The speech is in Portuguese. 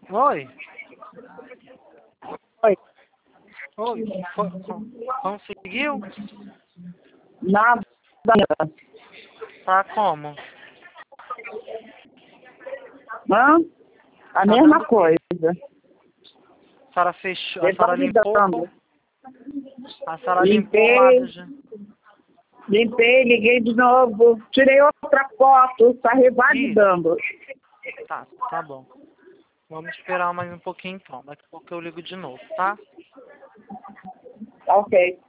Oi? Oi. Oi? Conseguiu? Nada. Tá como? Hã? A Tá mesma dando o quê? coisa. A senhora fechou, a Ele tá senhora me limpou? dando. A senhora limpou lá Limpei, do... limpei, liguei de novo. Tirei outra foto, tá revalidando. Tá bom. Vamos esperar mais um pouquinho então. Daqui a pouco eu ligo de novo, tá? Ok.